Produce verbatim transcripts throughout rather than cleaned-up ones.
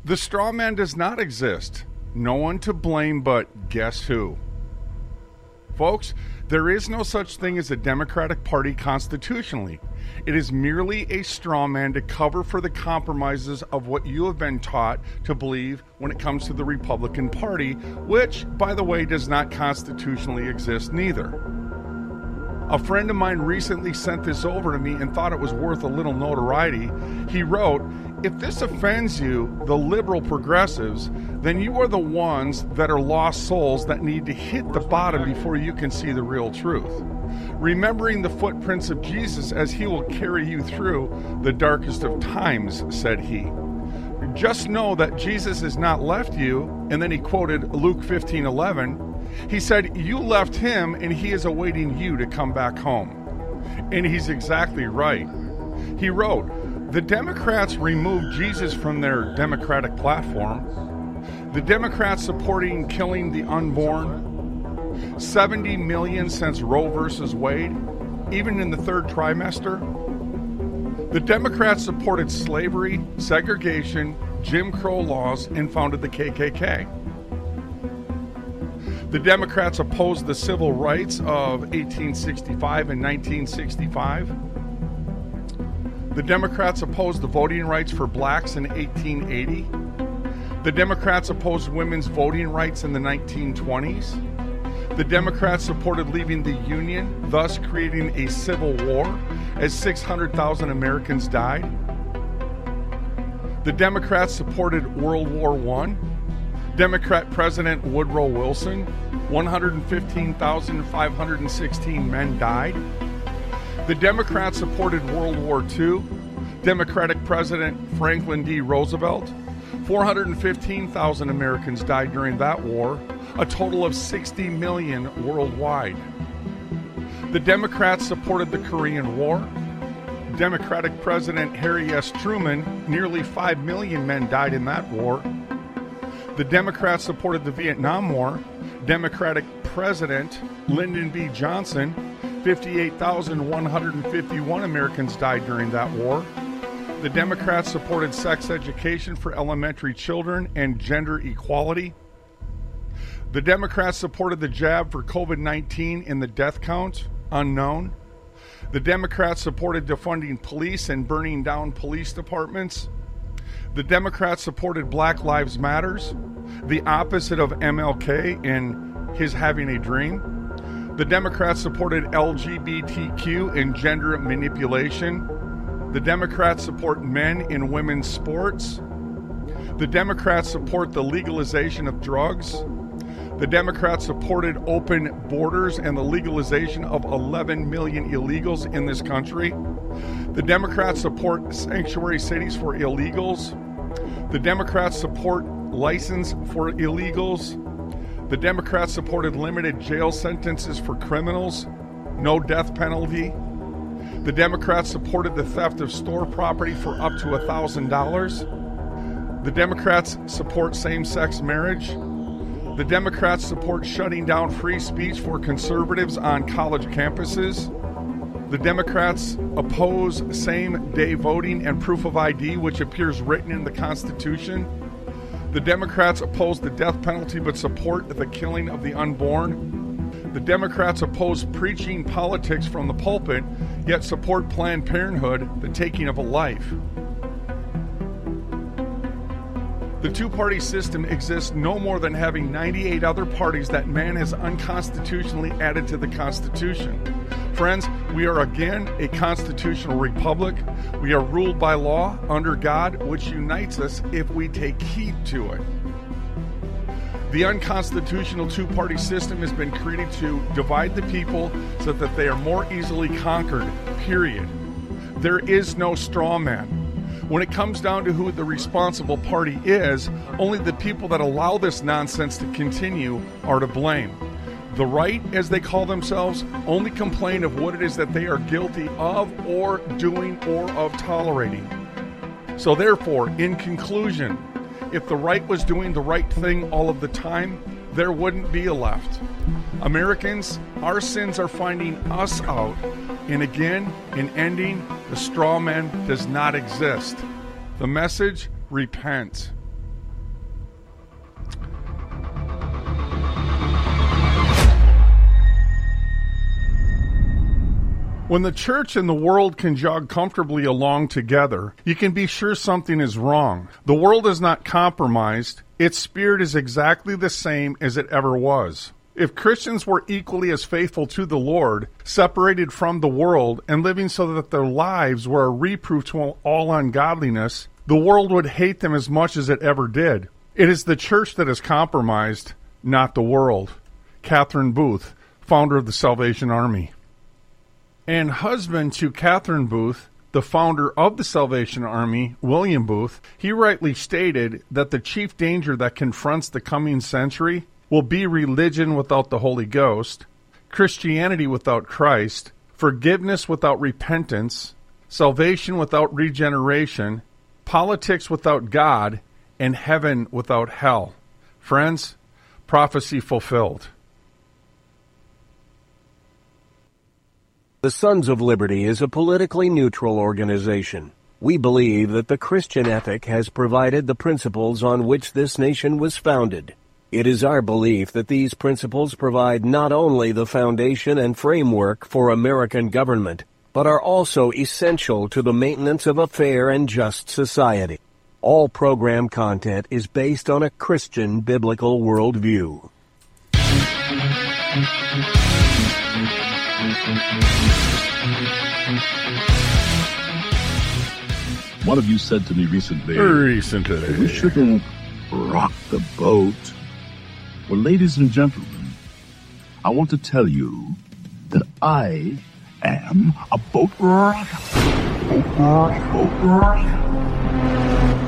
The straw man does not exist. No one to blame but guess who? Folks, there is no such thing as a Democratic Party constitutionally. It is merely a straw man to cover for the compromises of what you have been taught to believe when it comes to the Republican Party, which, by the way, does not constitutionally exist neither. A friend of mine recently sent this over to me and thought it was worth a little notoriety. He wrote, "If this offends you, the liberal progressives, then you are the ones that are lost souls that need to hit the bottom before you can see the real truth. Remembering the footprints of Jesus as he will carry you through the darkest of times," said he. "Just know that Jesus has not left you," and then he quoted Luke fifteen eleven. He said, "You left him and he is awaiting you to come back home." And he's exactly right. He wrote, "The Democrats removed Jesus from their Democratic platform. The Democrats supporting killing the unborn. seventy million since Roe versus Wade, even in the third trimester. The Democrats supported slavery, segregation, Jim Crow laws, and founded the K K K. The Democrats opposed the civil rights of eighteen sixty-five and nineteen sixty-five. The Democrats opposed the voting rights for blacks in eighteen eighty. The Democrats opposed women's voting rights in the nineteen twenties. The Democrats supported leaving the Union, thus creating a civil war, as six hundred thousand Americans died. The Democrats supported World War One. Democrat President Woodrow Wilson, one hundred fifteen thousand five hundred sixteen men died. The Democrats supported World War Two. Democratic President Franklin D. Roosevelt, four hundred fifteen thousand Americans died during that war, a total of sixty million worldwide. The Democrats supported the Korean War. Democratic President Harry S. Truman, nearly five million men died in that war. The Democrats supported the Vietnam War. Democratic President Lyndon B. Johnson, fifty-eight thousand one hundred fifty-one Americans died during that war. The Democrats supported sex education for elementary children and gender equality. The Democrats supported the jab for covid nineteen and the death count, unknown. The Democrats supported defunding police and burning down police departments. The Democrats supported Black Lives Matters, the opposite of M L K and his having a dream. The Democrats supported L G B T Q and gender manipulation. The Democrats support men in women's sports. The Democrats support the legalization of drugs. The Democrats supported open borders and the legalization of eleven million illegals in this country. The Democrats support sanctuary cities for illegals. The Democrats support license for illegals. The Democrats supported limited jail sentences for criminals, no death penalty. The Democrats supported the theft of store property for up to one thousand dollars. The Democrats support same-sex marriage. The Democrats support shutting down free speech for conservatives on college campuses. The Democrats oppose same-day voting and proof of I D, which appears written in the Constitution. The Democrats oppose the death penalty but support the killing of the unborn. The Democrats oppose preaching politics from the pulpit, yet support Planned Parenthood, the taking of a life. The two-party system exists no more than having ninety-eight other parties that man has unconstitutionally added to the Constitution. Friends, we are again a constitutional republic. We are ruled by law under God, which unites us if we take heed to it. The unconstitutional two-party system has been created to divide the people so that they are more easily conquered, period. There is no straw man. When it comes down to who the responsible party is, only the people that allow this nonsense to continue are to blame. The right, as they call themselves, only complain of what it is that they are guilty of or doing or of tolerating. So therefore, in conclusion, if the right was doing the right thing all of the time, there wouldn't be a left. Americans, our sins are finding us out. And again, in ending, the straw man does not exist. The message, repent. When the church and the world can jog comfortably along together, you can be sure something is wrong. The world is not compromised. Its spirit is exactly the same as it ever was. If Christians were equally as faithful to the Lord, separated from the world, and living so that their lives were a reproof to all ungodliness, the world would hate them as much as it ever did. It is the church that is compromised, not the world. Catherine Booth, founder of the Salvation Army. And husband to Catherine Booth, the founder of the Salvation Army, William Booth, he rightly stated that the chief danger that confronts the coming century will be religion without the Holy Ghost, Christianity without Christ, forgiveness without repentance, salvation without regeneration, politics without God, and heaven without hell. Friends, prophecy fulfilled. The Sons of Liberty is a politically neutral organization. We believe that the Christian ethic has provided the principles on which this nation was founded. It is our belief that these principles provide not only the foundation and framework for American government, but are also essential to the maintenance of a fair and just society. All program content is based on a Christian biblical worldview. One of you said to me recently, Recently. we shouldn't rock the boat. Well, ladies and gentlemen, I want to tell you that I am a boat rocker. Boat rocker. Boat rocker.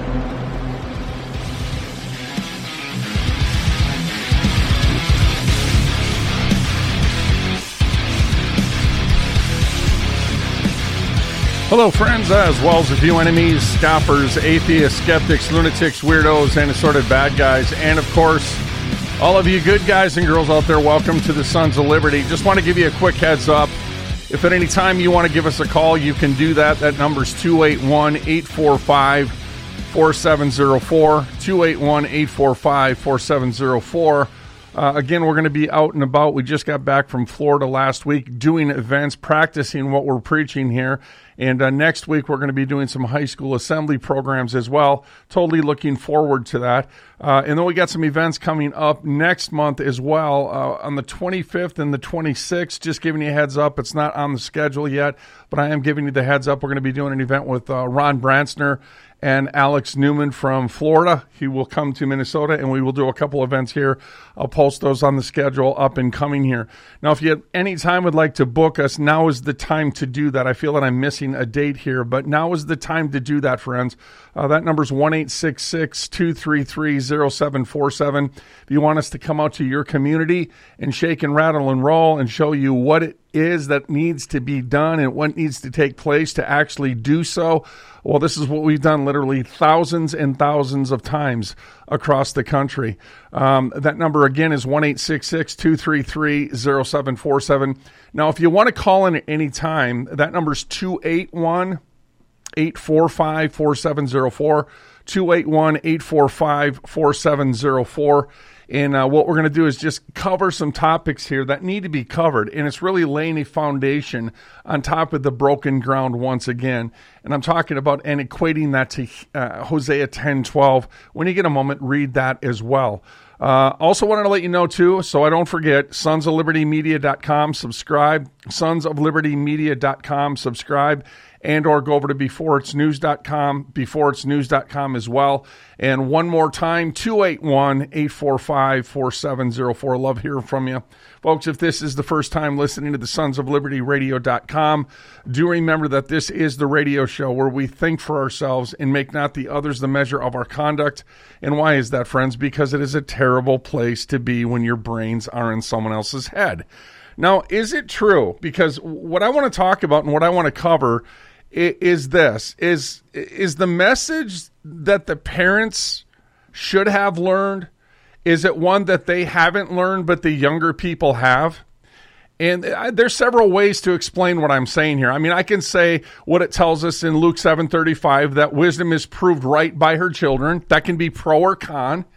Hello, friends, as well as a few enemies, scoffers, atheists, skeptics, lunatics, weirdos, and assorted bad guys. And, of course, all of you good guys and girls out there, welcome to the Sons of Liberty. Just want to give you a quick heads up. If at any time you want to give us a call, you can do that. That number's two eight one, eight four five, four seven zero four, two eight one, eight four five, four seven zero four. Uh, again, we're going to be out and about. We just got back from Florida last week doing events, practicing what we're preaching here. And uh, next week, we're going to be doing some high school assembly programs as well. Totally looking forward to that. Uh, and then we got some events coming up next month as well uh, on the twenty-fifth and the twenty-sixth. Just giving you a heads up. It's not on the schedule yet, but I am giving you the heads up. We're going to be doing an event with uh, Ron Branstner and Alex Newman from Florida. He will come to Minnesota, and we will do a couple events here. I'll post those on the schedule up and coming here. Now, if you at any time would like to book us, now is the time to do that. I feel that I'm missing a date here, but now is the time to do that, friends. Uh, that number is one eight six six, two three three, zero seven four seven. If you want us to come out to your community and shake and rattle and roll and show you what it is that needs to be done and what needs to take place to actually do so, well, this is what we've done literally thousands and thousands of times across the country. Um, that number again is one eight six six, two three three, zero seven four seven. Now, if you want to call in at any time, that number is two eight one, eight four five, four seven zero four, two eight one, eight four five, four seven zero four. And uh, what we're going to do is just cover some topics here that need to be covered. And it's really laying a foundation on top of the broken ground once again. And I'm talking about and equating that to uh, Hosea ten twelve. When you get a moment, read that as well. Uh, also wanted to let you know, too, so I don't forget, sons of liberty media dot com, subscribe, sons of liberty media dot com, subscribe, and or go over to before it's news dot com, before it's news dot com as well. And one more time, two eight one, eight four five, four seven zero four. Love hearing from you. Folks, if this is the first time listening to the sons of liberty radio dot com, do remember that this is the radio show where we think for ourselves and make not the others the measure of our conduct. And why is that, friends? Because it is a terrible place to be when your brains are in someone else's head. Now, is it true? Because what I want to talk about and what I want to cover is this, is, is the message that the parents should have learned, is it one that they haven't learned but the younger people have? And there's several ways to explain what I'm saying here. I mean, I can say what it tells us in Luke seven thirty-five, that wisdom is proved right by her children. That can be pro or con.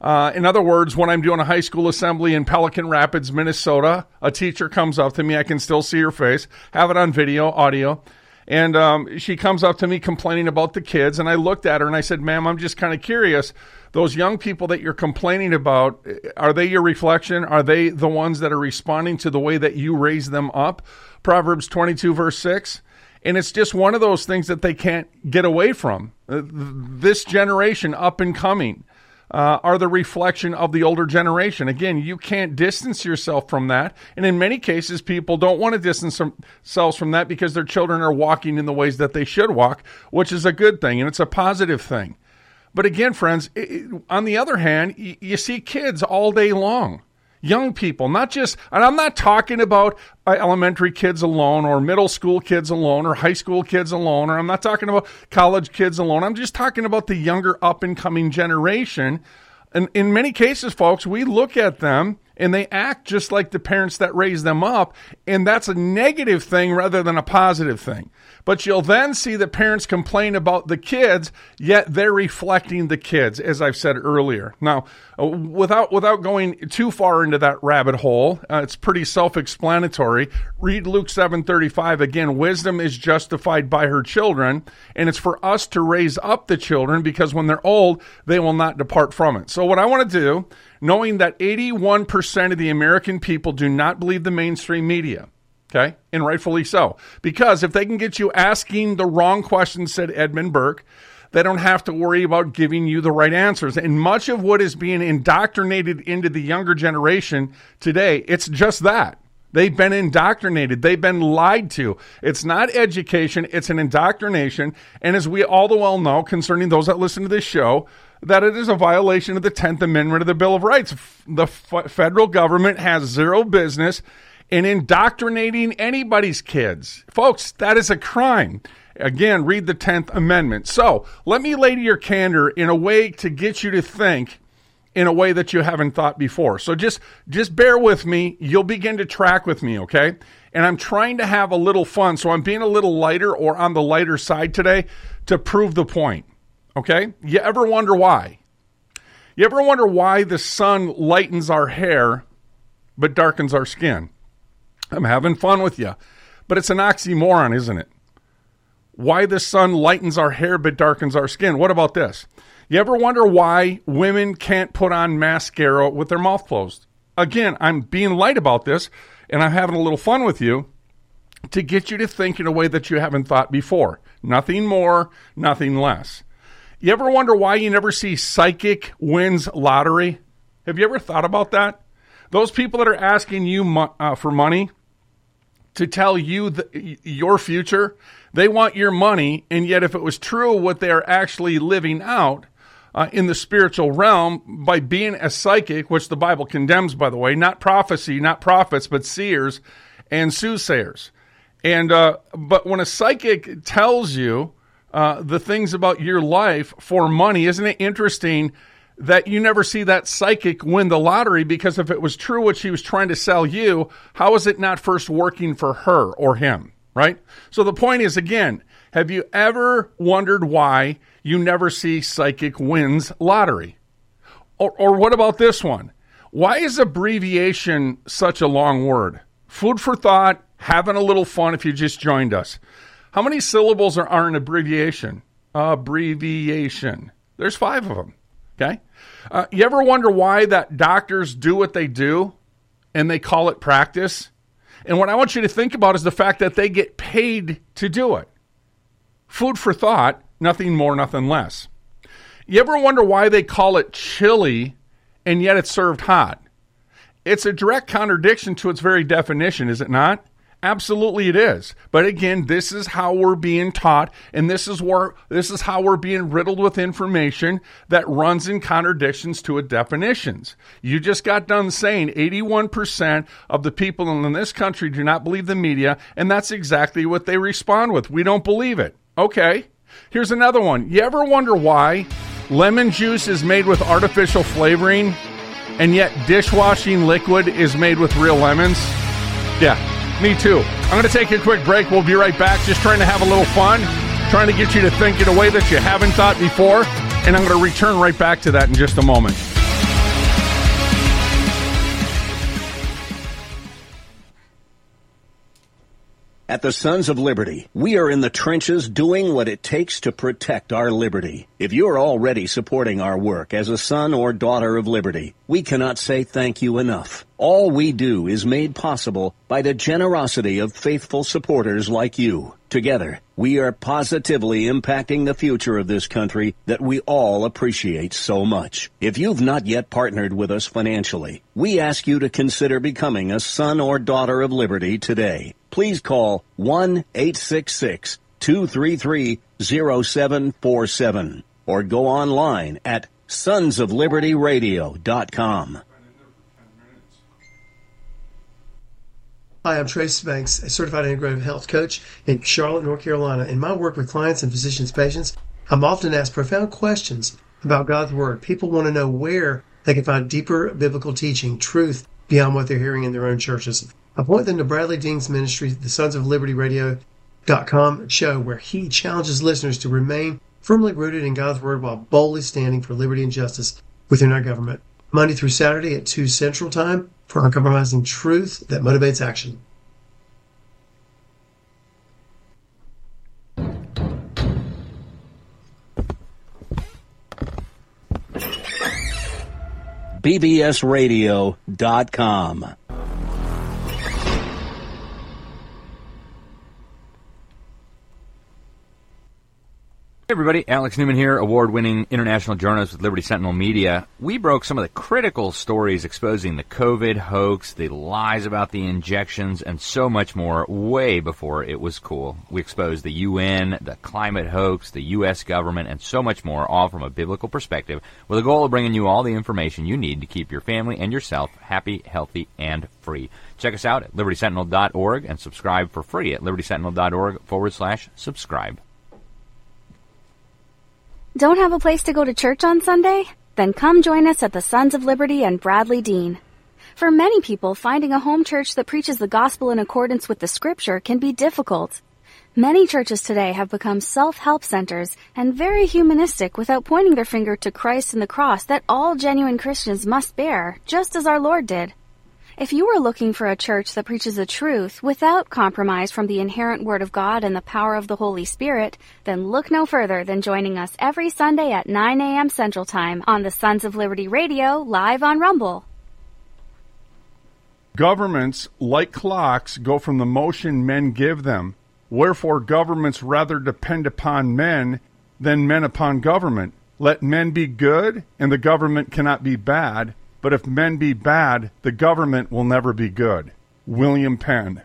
Uh, in other words, when I'm doing a high school assembly in Pelican Rapids, Minnesota, a teacher comes up to me. I can still see her face, have it on video, audio. And um, she comes up to me complaining about the kids. And I looked at her and I said, ma'am, I'm just kind of curious. Those young people that you're complaining about, are they your reflection? Are they the ones that are responding to the way that you raise them up? Proverbs twenty-two, verse six. And it's just one of those things that they can't get away from. Uh, this generation, up and coming, Uh, are the reflection of the older generation. Again, you can't distance yourself from that. And in many cases, people don't want to distance themselves from that because their children are walking in the ways that they should walk, which is a good thing, and it's a positive thing. But again, friends, it, on the other hand, you, you see kids all day long. Young people, not just, and I'm not talking about uh, elementary kids alone or middle school kids alone or high school kids alone, or I'm not talking about college kids alone. I'm just talking about the younger up and coming generation. And in many cases, folks, we look at them and they act just like the parents that raised them up. And that's a negative thing rather than a positive thing. But you'll then see the parents complain about the kids, yet they're reflecting the kids, as I've said earlier. Now, without without going too far into that rabbit hole, uh, it's pretty self-explanatory. Read Luke seven thirty-five. Again, wisdom is justified by her children, and it's for us to raise up the children because when they're old, they will not depart from it. So what I want to do, knowing that eighty-one percent of the American people do not believe the mainstream media, okay, and rightfully so. Because if they can get you asking the wrong questions, said Edmund Burke, they don't have to worry about giving you the right answers. And much of what is being indoctrinated into the younger generation today, it's just that. They've been indoctrinated. They've been lied to. It's not education. It's an indoctrination. And as we all the well know concerning those that listen to this show, that it is a violation of the tenth Amendment of the Bill of Rights. The f- federal government has zero business in indoctrinating anybody's kids. Folks, that is a crime. Again, read the tenth Amendment. So let me lay to your candor in a way to get you to think in a way that you haven't thought before. So just, just bear with me. You'll begin to track with me, okay? And I'm trying to have a little fun, so I'm being a little lighter or on the lighter side today to prove the point, okay? You ever wonder why? You ever wonder why the sun lightens our hair but darkens our skin? I'm having fun with you, but it's an oxymoron, isn't it? Why the sun lightens our hair but darkens our skin. What about this? You ever wonder why women can't put on mascara with their mouth closed? Again, I'm being light about this, and I'm having a little fun with you to get you to think in a way that you haven't thought before. Nothing more, nothing less. You ever wonder why you never see psychic wins lottery? Have you ever thought about that? Those people that are asking you mo- uh, for money to tell you the, your future, they want your money, and yet if it was true what they are actually living out uh, in the spiritual realm by being a psychic, which the Bible condemns, by the way, not prophecy, not prophets, but seers and soothsayers. And uh, but when a psychic tells you uh, the things about your life for money, isn't it interesting that you never see that psychic win the lottery? Because if it was true what she was trying to sell you, how is it not first working for her or him, right? So the point is, again, have you ever wondered why you never see psychic wins lottery? Or, or what about this one? Why is abbreviation such a long word? Food for thought, having a little fun if you just joined us. How many syllables are, are an abbreviation? Abbreviation. There's five of them. Okay. Uh, you ever wonder why that doctors do what they do and they call it practice? And what I want you to think about is the fact that they get paid to do it. Food for thought, nothing more, nothing less. You ever wonder why they call it chili and yet it's served hot? It's a direct contradiction to its very definition, is it not? Absolutely it is. But again, this is how we're being taught, and this is where this is how we're being riddled with information that runs in contradictions to its definitions. You just got done saying eighty-one percent of the people in this country do not believe the media, and that's exactly what they respond with. We don't believe it. Okay. Here's another one. You ever wonder why lemon juice is made with artificial flavoring, and yet dishwashing liquid is made with real lemons? Yeah. Me too. I'm going to take a quick break. We'll be right back. Just trying to have a little fun, trying to get you to think in a way that you haven't thought before. And I'm going to return right back to that in just a moment. At the Sons of Liberty, we are in the trenches doing what it takes to protect our liberty. If you're already supporting our work as a son or daughter of liberty, we cannot say thank you enough. All we do is made possible by the generosity of faithful supporters like you. Together, we are positively impacting the future of this country that we all appreciate so much. If you've not yet partnered with us financially, we ask you to consider becoming a son or daughter of liberty today. Please call one eight six six, two three three, zero seven four seven or go online at sons of liberty radio dot com. Hi, I'm Trace Banks, a certified integrative health coach in Charlotte, North Carolina. In my work with clients and physicians' patients, I'm often asked profound questions about God's Word. People want to know where they can find deeper biblical teaching, truth, beyond what they're hearing in their own churches. I point them to Bradley Dean's ministry, the sons of liberty radio dot com show, where he challenges listeners to remain firmly rooted in God's Word while boldly standing for liberty and justice within our government. Monday through Saturday at two Central Time for uncompromising truth that motivates action. B B S radio dot com. Hey everybody, Alex Newman here, award-winning international journalist with Liberty Sentinel Media. We broke some of the critical stories exposing the COVID hoax, the lies about the injections, and so much more way before it was cool. We exposed the U N, the climate hoax, the U S government, and so much more, all from a biblical perspective, with the goal of bringing you all the information you need to keep your family and yourself happy, healthy, and free. Check us out at liberty sentinel dot org and subscribe for free at liberty sentinel dot org forward slash subscribe. Don't have a place to go to church on Sunday? Then come join us at the Sons of Liberty and Bradley Dean. For many people, finding a home church that preaches the gospel in accordance with the scripture can be difficult. Many churches today have become self-help centers and very humanistic without pointing their finger to Christ and the cross that all genuine Christians must bear, just as our Lord did. If you are looking for a church that preaches the truth without compromise from the inherent Word of God and the power of the Holy Spirit, then look no further than joining us every Sunday at nine a.m. Central Time on the Sons of Liberty Radio, live on Rumble. Governments, like clocks, go from the motion men give them. Wherefore governments rather depend upon men than men upon government. Let men be good, and the government cannot be bad. But if men be bad, the government will never be good. William Penn.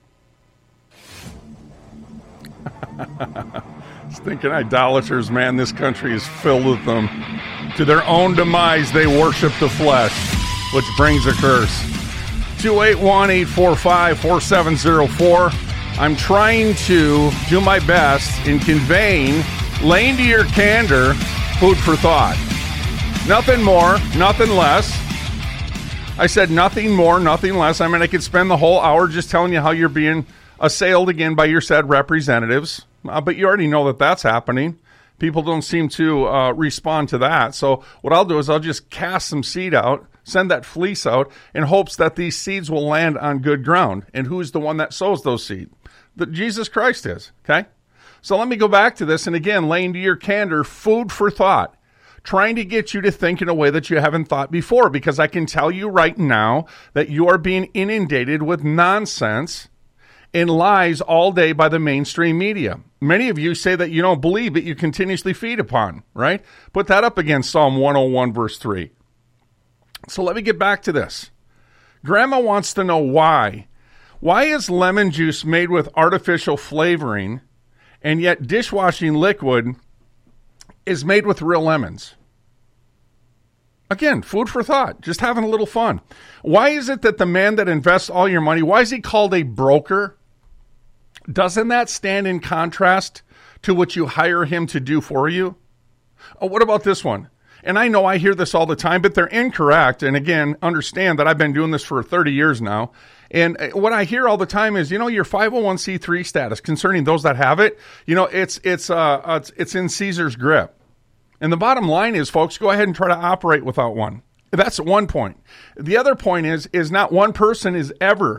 Stinking idolaters, man. This country is filled with them. To their own demise, they worship the flesh, which brings a curse. two eight one, eight four five, four seven zero four. I'm trying to do my best in conveying, laying to your candor, food for thought. Nothing more, nothing less. I said nothing more, nothing less. I mean, I could spend the whole hour just telling you how you're being assailed again by your said representatives. Uh, but you already know that that's happening. People don't seem to uh, respond to that. So what I'll do is I'll just cast some seed out, send that fleece out, in hopes that these seeds will land on good ground. And who's the one that sows those seeds? That Jesus Christ is, okay? So let me go back to this. And again, laying to your candor, food for thought. Trying to get you to think in a way that you haven't thought before, because I can tell you right now that you are being inundated with nonsense and lies all day by the mainstream media. Many of you say that you don't believe, but you continuously feed upon, right? Put that up against Psalm one oh one, verse three. So let me get back to this. Grandma wants to know why. Why is lemon juice made with artificial flavoring, and yet dishwashing liquid is made with real lemons? Again, food for thought, just having a little fun. Why is it that the man that invests all your money, why is he called a broker? Doesn't that stand in contrast to what you hire him to do for you? Oh, what about this one? And I know I hear this all the time, but they're incorrect. And again, understand that I've been doing this for thirty years now. And what I hear all the time is, you know, your five oh one c three status concerning those that have it, you know, it's it's uh it's, it's in Caesar's grip. And the bottom line is, folks, go ahead and try to operate without one. That's one point. The other point is, is not one person is ever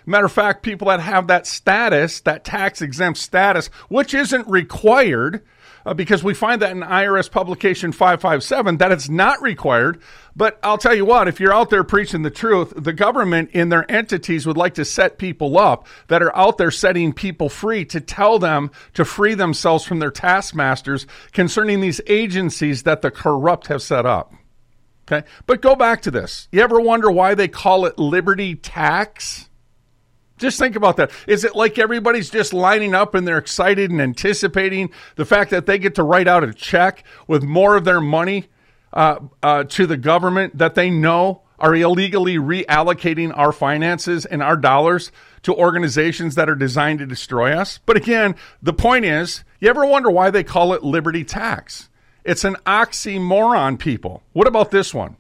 Matter of fact, people that have that status, that tax-exempt status, which isn't required, uh, because we find that in I R S publication five five seven, that it's not required. But I'll tell you what, if you're out there preaching the truth, the government in their entities would like to set people up that are out there setting people free to tell them to free themselves from their taskmasters concerning these agencies that the corrupt have set up. Okay, but go back to this. You ever wonder why they call it liberty tax? Just think about that. Is it like everybody's just lining up and they're excited and anticipating the fact that they get to write out a check with more of their money uh, uh, to the government that they know are illegally reallocating our finances and our dollars to organizations that are designed to destroy us? But again, the point is, you ever wonder why they call it liberty tax? It's an oxymoron, people. What about this one?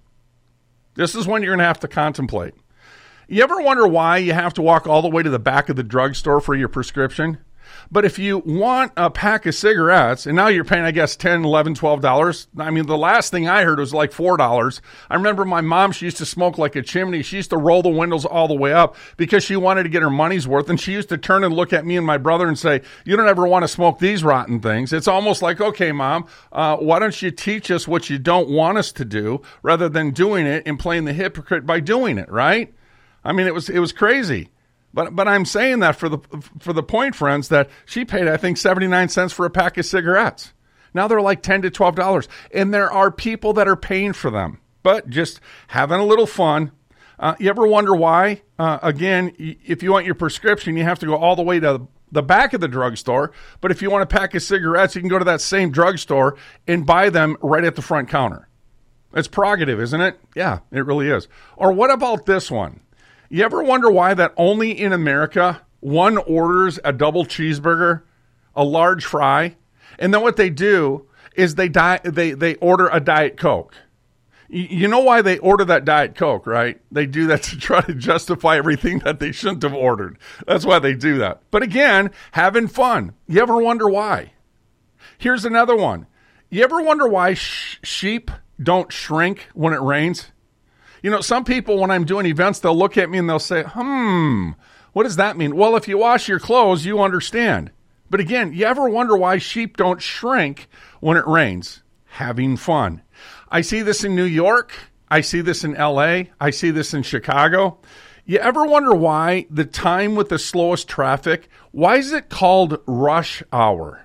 This is one you're going to have to contemplate. You ever wonder why you have to walk all the way to the back of the drugstore for your prescription? But if you want a pack of cigarettes, and now you're paying, I guess, ten dollars, eleven dollars, twelve dollars. I mean, the last thing I heard was like four dollars. I remember my mom, she used to smoke like a chimney. She used to roll the windows all the way up because she wanted to get her money's worth. And she used to turn and look at me and my brother and say, you don't ever want to smoke these rotten things. It's almost like, okay, Mom, uh, why don't you teach us what you don't want us to do rather than doing it and playing the hypocrite by doing it, right? I mean, it was it was crazy. But but I'm saying that for the for the point, friends, that she paid, I think, seventy-nine cents for a pack of cigarettes. Now they're like ten to twelve dollars. And there are people that are paying for them, but just having a little fun. Uh, you ever wonder why? Uh, again, if you want your prescription, you have to go all the way to the back of the drugstore. But if you want a pack of cigarettes, you can go to that same drugstore and buy them right at the front counter. It's prerogative, isn't it? Yeah, it really is. Or what about this one? You ever wonder why that only in America one orders a double cheeseburger, a large fry, and then what they do is they di- they they order a Diet Coke? Y- you know why they order that Diet Coke, right? They do that to try to justify everything that they shouldn't have ordered. That's why they do that. But again, having fun. You ever wonder why? Here's another one. You ever wonder why sh- sheep don't shrink when it rains? You know, some people, when I'm doing events, they'll look at me and they'll say, hmm, what does that mean? Well, if you wash your clothes, you understand. But again, you ever wonder why sheep don't shrink when it rains? Having fun. I see this in New York. I see this in L A. I see this in Chicago. You ever wonder why the time with the slowest traffic, why is it called rush hour?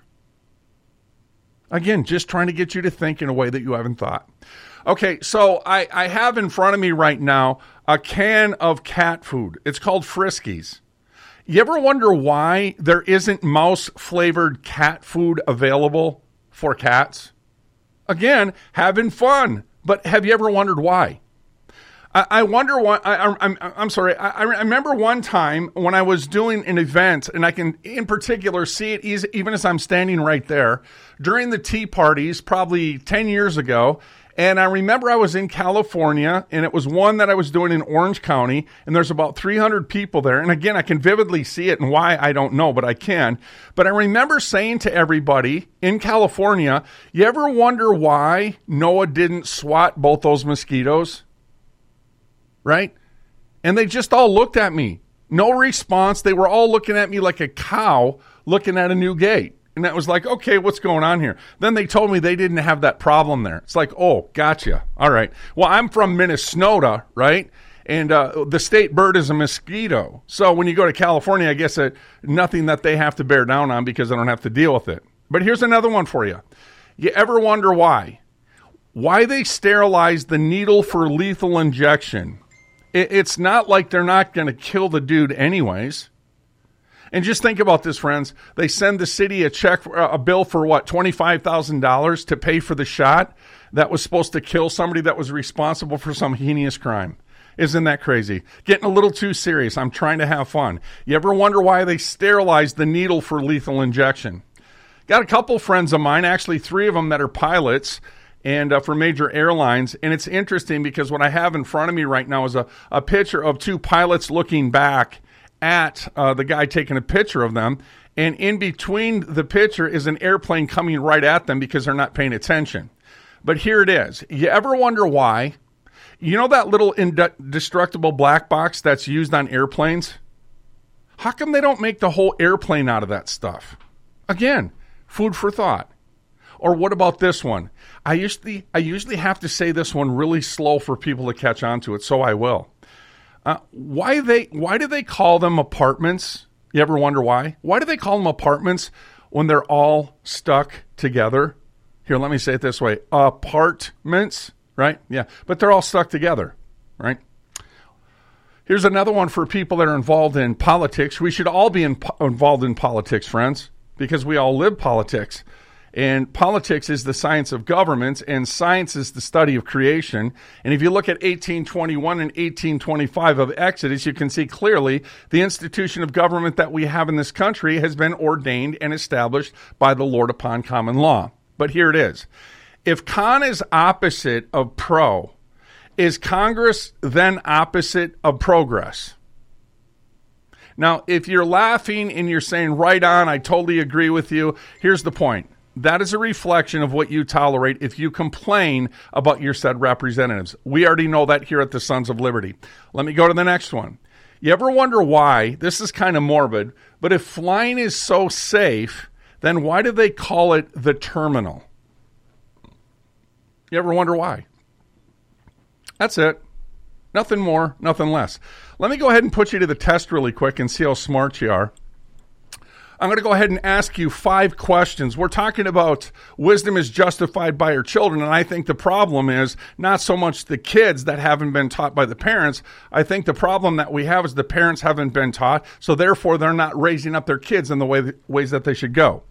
Again, just trying to get you to think in a way that you haven't thought. Okay, so I, I have in front of me right now a can of cat food. It's called Friskies. You ever wonder why there isn't mouse-flavored cat food available for cats? Again, having fun. But have you ever wondered why? I, I wonder why. I, I'm, I'm sorry. I, I remember one time when I was doing an event, and I can in particular see it even as I'm standing right there, during the tea parties probably ten years ago. And I remember I was in California, and it was one that I was doing in Orange County, and there's about three hundred people there. And again, I can vividly see it, and why, I don't know, but I can. But I remember saying to everybody in California, you ever wonder why Noah didn't swat both those mosquitoes? Right? And they just all looked at me. No response. They were all looking at me like a cow looking at a new gate. And that was like, okay, what's going on here? Then they told me they didn't have that problem there. It's like, oh, gotcha. All right. Well, I'm from Minnesota, right? And uh, the state bird is a mosquito. So when you go to California, I guess uh, nothing that they have to bear down on because I don't have to deal with it. But here's another one for you. You ever wonder why? Why they sterilize the needle for lethal injection? It, it's not like they're not going to kill the dude anyways. And just think about this, friends. They send the city a check, for, a bill for what, twenty-five thousand dollars to pay for the shot that was supposed to kill somebody that was responsible for some heinous crime. Isn't that crazy? Getting a little too serious. I'm trying to have fun. You ever wonder why they sterilize the needle for lethal injection? Got a couple friends of mine, actually three of them that are pilots and uh, for major airlines. And it's interesting because what I have in front of me right now is a, a picture of two pilots looking back at uh, the guy taking a picture of them, and in between the picture is an airplane coming right at them because they're not paying attention. But here it is. You ever wonder why? You know that little indestructible black box that's used on airplanes? How come they don't make the whole airplane out of that stuff? Again, food for thought. Or what about this one? I usually I usually have to say this one really slow for people to catch on to it, so I will. Uh, why they why do they call them apartments? You ever wonder why? Why do they call them apartments when they're all stuck together? Here, let me say it this way. Apartments, right? Yeah, but they're all stuck together, right? Here's another one for people that are involved in politics. We should all be in, involved in politics, friends, because we all live politics. And politics is the science of governments, and science is the study of creation. And if you look at eighteen twenty-one and eighteen twenty-five of Exodus, you can see clearly the institution of government that we have in this country has been ordained and established by the Lord upon common law. But here it is. If con is opposite of pro, is Congress then opposite of progress? Now, if you're laughing and you're saying, right on, I totally agree with you, here's the point. That is a reflection of what you tolerate if you complain about your said representatives. We already know that here at the Sons of Liberty. Let me go to the next one. You ever wonder why, this is kind of morbid, but if flying is so safe, then why do they call it the terminal? You ever wonder why? That's it. Nothing more, nothing less. Let me go ahead and put you to the test really quick and see how smart you are. I'm going to go ahead and ask you five questions. We're talking about wisdom is justified by her children, and I think the problem is not so much the kids that haven't been taught by the parents. I think the problem that we have is the parents haven't been taught, so therefore they're not raising up their kids in the way, ways that they should go.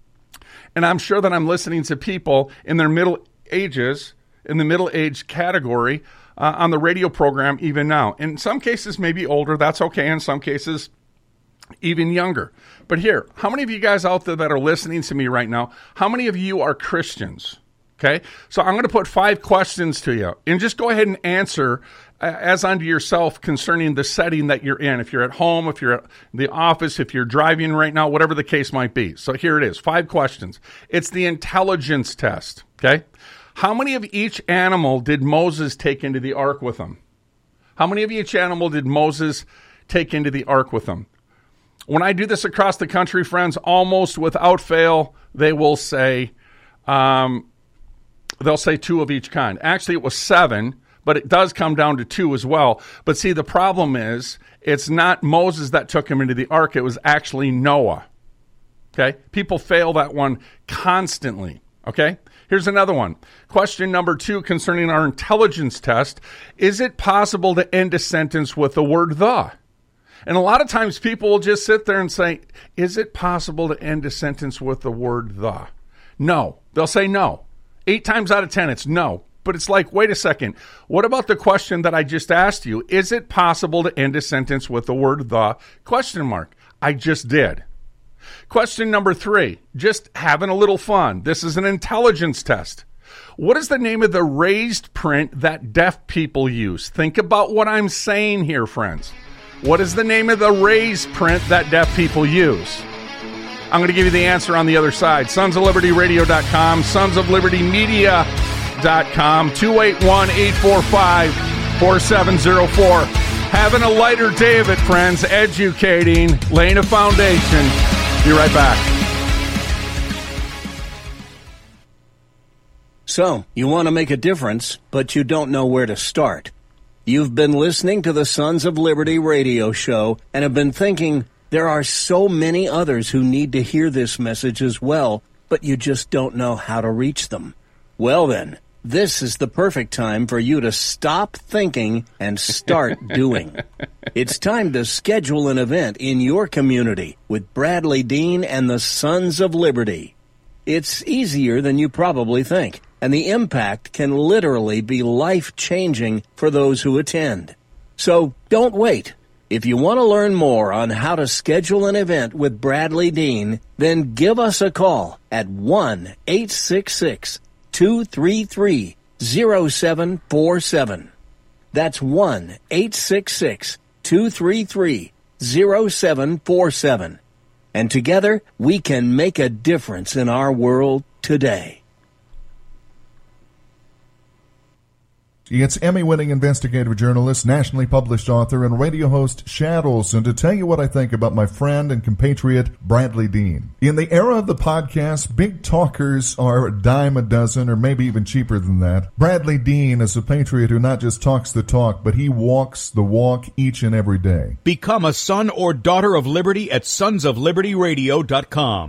And I'm sure that I'm listening to people in their middle ages, in the middle age category, uh, on the radio program even now. In some cases, maybe older. That's okay. In some cases, even younger. But here, how many of you guys out there that are listening to me right now, how many of you are Christians? Okay, so I'm going to put five questions to you, and just go ahead and answer uh, as unto yourself concerning the setting that you're in. If you're at home, if you're at the office, if you're driving right now, whatever the case might be. So here it is, five questions. It's the intelligence test, okay? How many of each animal did Moses take into the ark with him? How many of each animal did Moses take into the ark with him? When I do this across the country, friends, almost without fail, they will say, um, they'll say two of each kind. Actually, it was seven, but it does come down to two as well. But see, the problem is, it's not Moses that took him into the ark. It was actually Noah. Okay? People fail that one constantly. Okay? Here's another one. Question number two concerning our intelligence test. Is it possible to end a sentence with the word the? And a lot of times people will just sit there and say, is it possible to end a sentence with the word the? No. They'll say no. Eight times out of ten, it's no. But it's like, wait a second. What about the question that I just asked you? Is it possible to end a sentence with the word the? Question mark. I just did. Question number three. Just having a little fun. This is an intelligence test. What is the name of the raised print that deaf people use? Think about what I'm saying here, friends. What is the name of the raised print that deaf people use? I'm going to give you the answer on the other side. sons of liberty radio dot com, sons of liberty media dot com, two eight one, eight four five, four seven zero four. Having a lighter day of it, friends. Educating, laying a foundation. Be right back. So, you want to make a difference, but you don't know where to start. You've been listening to the Sons of Liberty radio show and have been thinking, there are so many others who need to hear this message as well, but you just don't know how to reach them. Well then, this is the perfect time for you to stop thinking and start doing. It's time to schedule an event in your community with Bradley Dean and the Sons of Liberty. It's easier than you probably think, and the impact can literally be life-changing for those who attend. So don't wait. If you want to learn more on how to schedule an event with Bradley Dean, then give us a call at one eight six six, two three three, zero seven four seven. That's one eight six six, two three three, zero seven four seven. And together, we can make a difference in our world today. It's Emmy-winning investigative journalist, nationally published author, and radio host Shad Olson to tell you what I think about my friend and compatriot Bradley Dean. In the era of the podcast, big talkers are a dime a dozen or maybe even cheaper than that. Bradley Dean is a patriot who not just talks the talk, but he walks the walk each and every day. Become a son or daughter of liberty at sons of liberty radio dot com.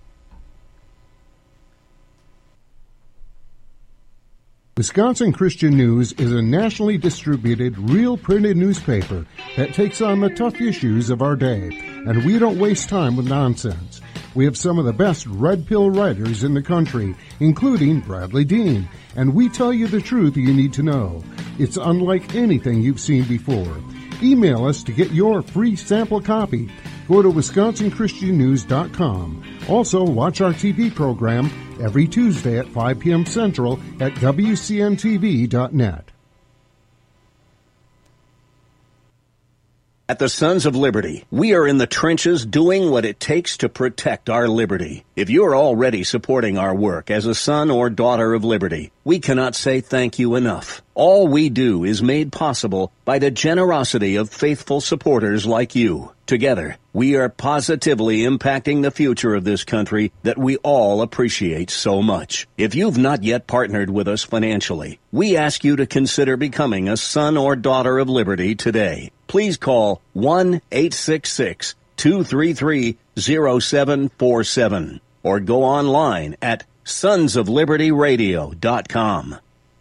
Wisconsin Christian News is a nationally distributed, real printed newspaper that takes on the tough issues of our day, and we don't waste time with nonsense. We have some of the best red pill writers in the country, including Bradley Dean, and we tell you the truth you need to know. It's unlike anything you've seen before. Email us to get your free sample copy. Go to wisconsin christian news dot com. Also, watch our T V program every Tuesday at five p.m. Central at W C N T V dot net. At the Sons of Liberty, we are in the trenches doing what it takes to protect our liberty. If you're already supporting our work as a son or daughter of liberty, we cannot say thank you enough. All we do is made possible by the generosity of faithful supporters like you. Together, we are positively impacting the future of this country that we all appreciate so much. If you've not yet partnered with us financially, we ask you to consider becoming a son or daughter of liberty today. Please call one eight six six, two three three, zero seven four seven or go online at sons of liberty radio dot com.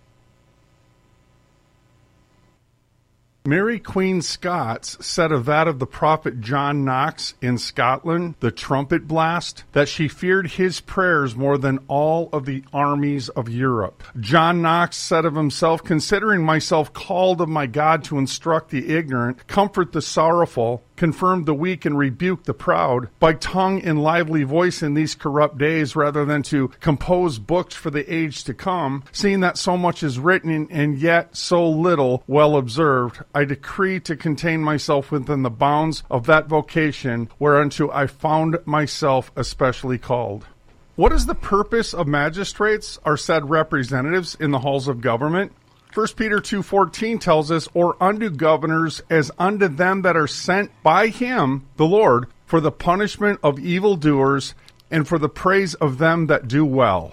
Mary Queen Scots said of that of the prophet John Knox in Scotland, the trumpet blast, that she feared his prayers more than all of the armies of Europe. John Knox said of himself, considering myself called of my God to instruct the ignorant, comfort the sorrowful, confirm the weak, and rebuke the proud, by tongue and lively voice in these corrupt days, rather than to compose books for the age to come, seeing that so much is written and yet so little well observed, I decree to contain myself within the bounds of that vocation whereunto I found myself especially called. What is the purpose of magistrates, or said representatives in the halls of government? First Peter two fourteen tells us, or unto governors as unto them that are sent by him, the Lord, for the punishment of evildoers and for the praise of them that do well.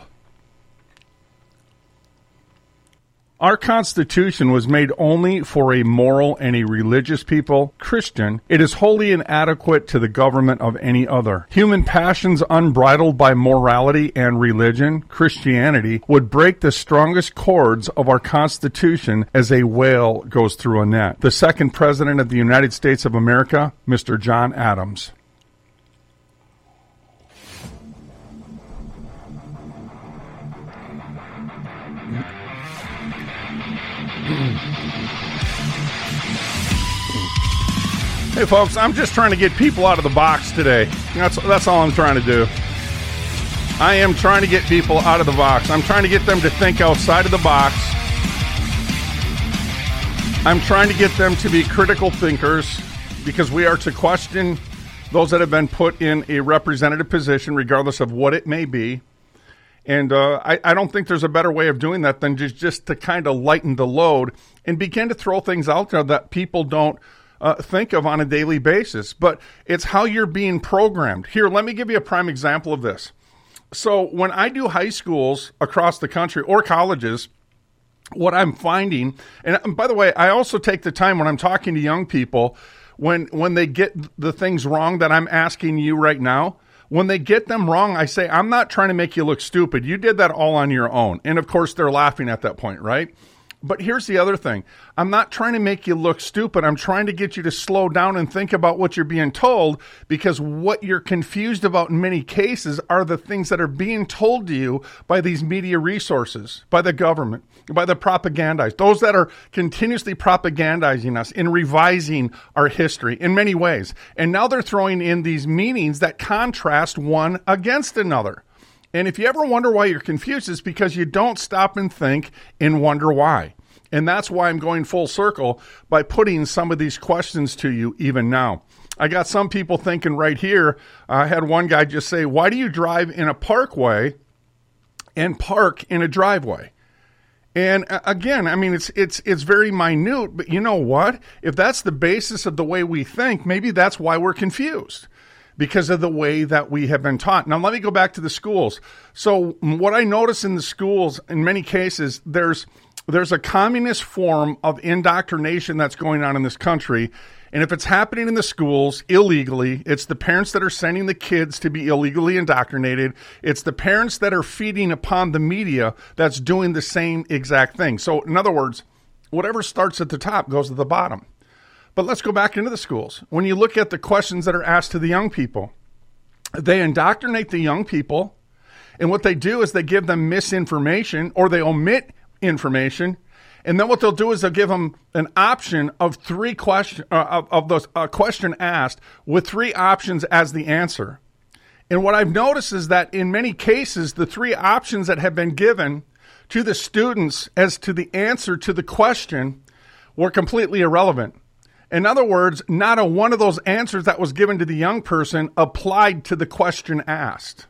Our Constitution was made only for a moral and a religious people, Christian. It is wholly inadequate to the government of any other. Human passions unbridled by morality and religion, Christianity, would break the strongest cords of our Constitution as a whale goes through a net. The second President of the United States of America, Mister John Adams. Hey folks, I'm just trying to get people out of the box today. That's that's all I'm trying to do. I am trying to get people out of the box. I'm trying to get them to think outside of the box. I'm trying to get them to be critical thinkers, because we are to question those that have been put in a representative position, regardless of what it may be. And uh, I, I don't think there's a better way of doing that than just, just to kind of lighten the load and begin to throw things out there that people don't uh, think of on a daily basis. But it's how you're being programmed. Here, let me give you a prime example of this. So when I do high schools across the country or colleges, what I'm finding, and by the way, I also take the time when I'm talking to young people, when when they get the things wrong that I'm asking you right now, when they get them wrong, I say, I'm not trying to make you look stupid. You did that all on your own. And of course, they're laughing at that point, right? But here's the other thing. I'm not trying to make you look stupid. I'm trying to get you to slow down and think about what you're being told, because what you're confused about in many cases are the things that are being told to you by these media resources, by the government, by the propagandists, those that are continuously propagandizing us and revising our history in many ways. And now they're throwing in these meanings that contrast one against another. And if you ever wonder why you're confused, it's because you don't stop and think and wonder why. And that's why I'm going full circle by putting some of these questions to you even now. I got some people thinking right here. I had one guy just say, why do you drive in a parkway and park in a driveway? And uh, again, I mean, it's it's it's very minute, but you know what? If that's the basis of the way we think, maybe that's why we're confused, because of the way that we have been taught. Now, let me go back to the schools. So what I notice in the schools, in many cases, there's there's a communist form of indoctrination that's going on in this country. And if it's happening in the schools illegally, it's the parents that are sending the kids to be illegally indoctrinated. It's the parents that are feeding upon the media that's doing the same exact thing. So in other words, whatever starts at the top goes to the bottom. But let's go back into the schools. When you look at the questions that are asked to the young people, they indoctrinate the young people. And what they do is they give them misinformation, or they omit information. And then what they'll do is they'll give them an option of three question uh, of, of the uh, question asked with three options as the answer. And what I've noticed is that in many cases, the three options that have been given to the students as to the answer to the question were completely irrelevant. In other words, not a one of those answers that was given to the young person applied to the question asked.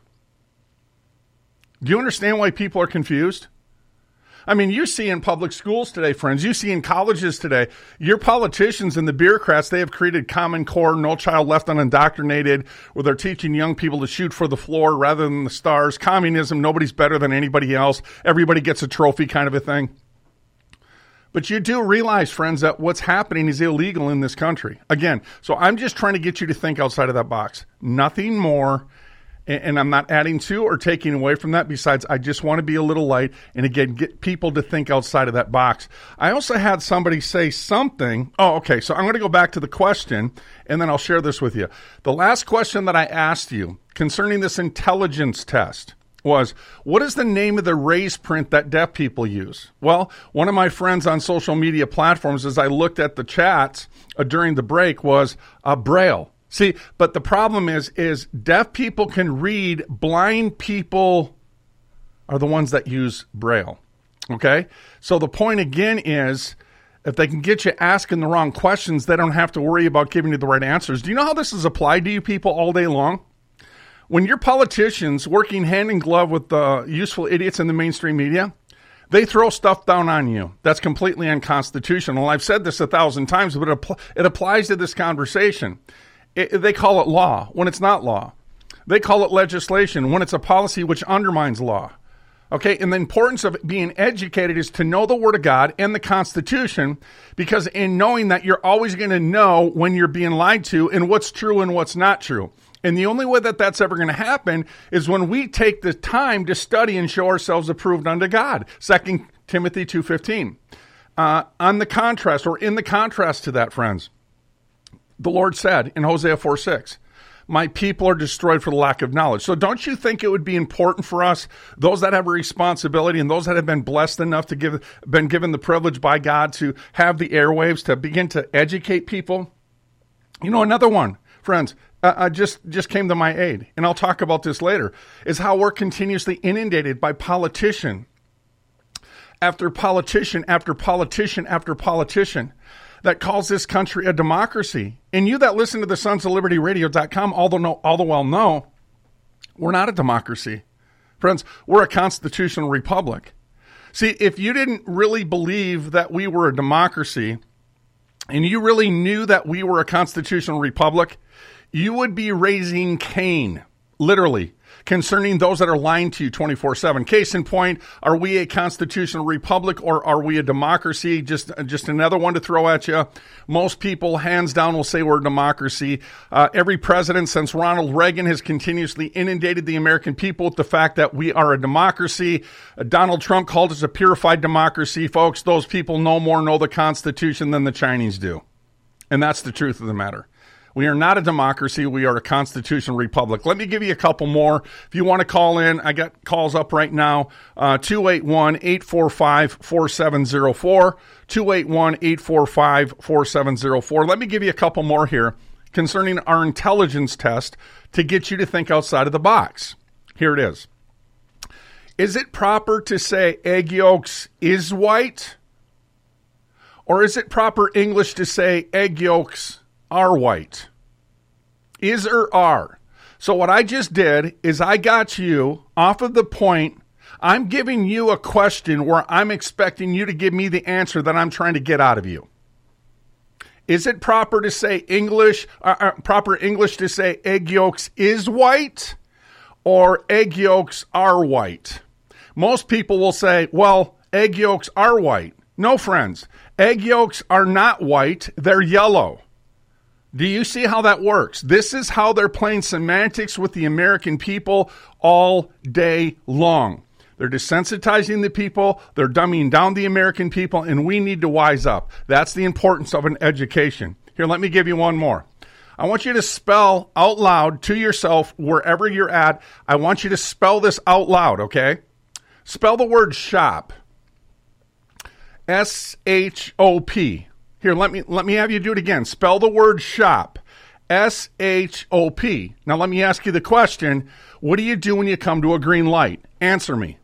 Do you understand why people are confused? I mean, you see in public schools today, friends, you see in colleges today, your politicians and the bureaucrats, they have created Common Core, No Child Left Unindoctrinated, where they're teaching young people to shoot for the floor rather than the stars. Communism, nobody's better than anybody else. Everybody gets a trophy kind of a thing. But you do realize, friends, that what's happening is illegal in this country. Again, so I'm just trying to get you to think outside of that box. Nothing more. And I'm not adding to or taking away from that. Besides, I just want to be a little light and, again, get people to think outside of that box. I also had somebody say something. Oh, okay. So I'm going to go back to the question, and then I'll share this with you. The last question that I asked you concerning this intelligence test was, what is the name of the raised print that deaf people use? Well, one of my friends on social media platforms, as I looked at the chats uh, during the break, was uh, Braille. See, but the problem is, is deaf people can read, blind people are the ones that use Braille, okay? So the point again is, if they can get you asking the wrong questions, they don't have to worry about giving you the right answers. Do you know how this is applied to you people all day long? When your politicians working hand in glove with the useful idiots in the mainstream media, they throw stuff down on you that's completely unconstitutional. I've said this a thousand times, but it, apl- it applies to this conversation. It, they call it law when it's not law. They call it legislation when it's a policy which undermines law. Okay, and the importance of being educated is to know the Word of God and the Constitution, because in knowing that, you're always going to know when you're being lied to and what's true and what's not true. And the only way that that's ever going to happen is when we take the time to study and show ourselves approved unto God. Second Timothy two fifteen. Uh, on the contrast, or in the contrast to that, friends, the Lord said in Hosea four six, my people are destroyed for the lack of knowledge. So don't you think it would be important for us, those that have a responsibility and those that have been blessed enough to give, been given the privilege by God to have the airwaves, to begin to educate people? You know, another one, friends, uh, uh, just, just came to my aid, and I'll talk about this later, is how we're continuously inundated by politician after politician after politician after politician that calls this country a democracy. And you that listen to the Sons of Liberty Radio dot com, all the, know, all the well know, we're not a democracy. Friends, we're a constitutional republic. See, if you didn't really believe that we were a democracy, and you really knew that we were a constitutional republic, you would be raising Cain, literally, concerning those that are lying to you twenty-four seven. Case in point, are we a constitutional republic or are we a democracy? Just just another one to throw at you. Most people, hands down, will say we're a democracy. Uh, every president since Ronald Reagan has continuously inundated the American people with the fact that we are a democracy. Uh, Donald Trump called us a purified democracy. Folks, those people no more know the Constitution than the Chinese do. And that's the truth of the matter. We are not a democracy. We are a constitutional republic. Let me give you a couple more. If you want to call in, I got calls up right now, uh, two eight one, eight four five, four seven zero four, two eight one, eight four five, four seven zero four. Let me give you a couple more here concerning our intelligence test to get you to think outside of the box. Here it is. Is it proper to say egg yolks is white? Or is it proper English to say egg yolks are white? Is or are? So what I just did is I got you off of the point I'm giving you a question where I'm expecting you to give me the answer that I'm trying to get out of you. Is it proper to say English, uh, uh, proper English to say egg yolks is white or egg yolks are white? Most people will say, well, egg yolks are white. No, friends, egg yolks are not white. They're yellow. Do you see how that works? This is how they're playing semantics with the American people all day long. They're desensitizing the people. They're dumbing down the American people, and we need to wise up. That's the importance of an education. Here, let me give you one more. I want you to spell out loud to yourself wherever you're at. I want you to spell this out loud, okay? Spell the word shop. S H O P. Here, let me let me have you do it again. Spell the word shop. S H O P. Now, let me ask you the question. What do you do when you come to a green light? Answer me.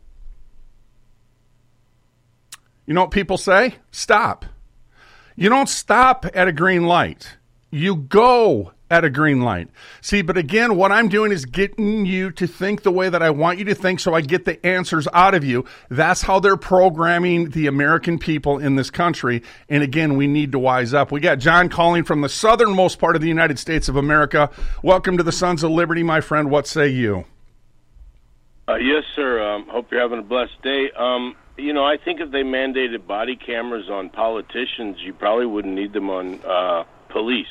You know what people say? Stop. You don't stop at a green light. You go at a green light. See, but again, what I'm doing is getting you to think the way that I want you to think so I get the answers out of you. That's how they're programming the American people in this country. And again, we need to wise up. We got John calling from the southernmost part of the United States of America. Welcome to the Sons of Liberty, my friend. What say you? Uh, yes, sir. Um, hope you're having a blessed day. Um, you know, I think if they mandated body cameras on politicians, you probably wouldn't need them on uh, police.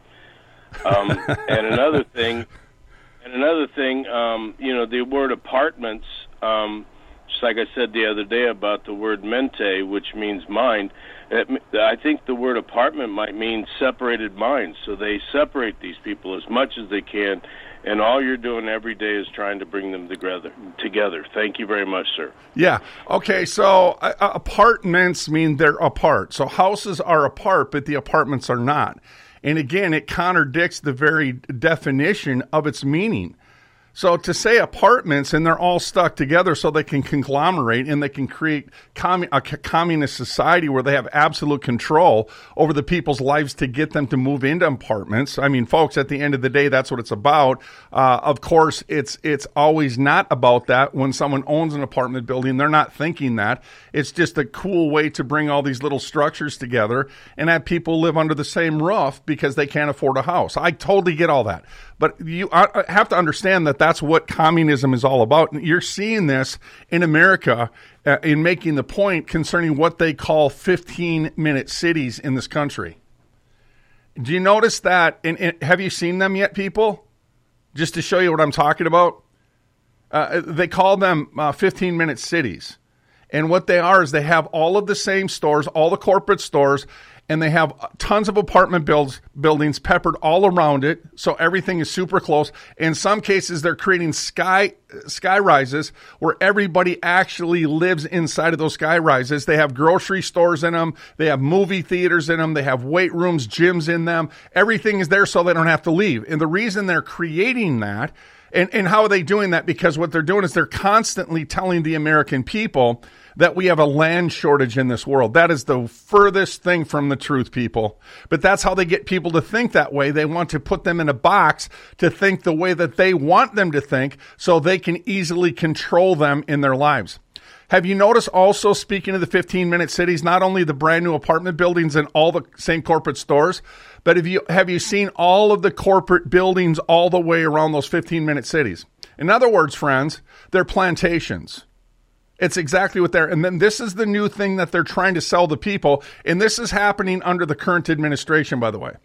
Um, and another thing, and another thing, um, you know, the word apartments, um, just like I said the other day about the word mente, which means mind, it, I think the word apartment might mean separated minds. So they separate these people as much as they can, and all you're doing every day is trying to bring them together. Together. Thank you very much, sir. Yeah. Okay. So uh, apartments mean they're apart. So houses are apart, but the apartments are not. And again, it contradicts the very definition of its meaning. So to say apartments and they're all stuck together so they can conglomerate and they can create commun- a communist society where they have absolute control over the people's lives to get them to move into apartments. I mean, folks, at the end of the day, that's what it's about. Uh, of course, it's it's always not about that. When someone owns an apartment building, they're not thinking that. It's just a cool way to bring all these little structures together and have people live under the same roof because they can't afford a house. I totally get all that. But you have to understand that that's what communism is all about. And you're seeing this in America uh, in making the point concerning what they call fifteen-minute cities in this country. Do you notice that? And, and have you seen them yet, people? Just to show you what I'm talking about. Uh, they call them uh, fifteen-minute cities. And what they are is they have all of the same stores, all the corporate stores, and they have tons of apartment builds, buildings peppered all around it, so everything is super close. In some cases, they're creating sky sky rises where everybody actually lives inside of those sky rises. They have grocery stores in them. They have movie theaters in them. They have weight rooms, gyms in them. Everything is there so they don't have to leave. And the reason they're creating that, and, and how are they doing that? Because what they're doing is they're constantly telling the American people that we have a land shortage in this world. That is the furthest thing from the truth, people. But that's how they get people to think that way. They want to put them in a box to think the way that they want them to think so they can easily control them in their lives. Have you noticed also, speaking of the fifteen-minute cities, not only the brand new apartment buildings and all the same corporate stores, but have you, have you seen all of the corporate buildings all the way around those fifteen-minute cities? In other words, friends, they're plantations. It's exactly what they're, and then this is the new thing that they're trying to sell the people, and this is happening under the current administration, by the way.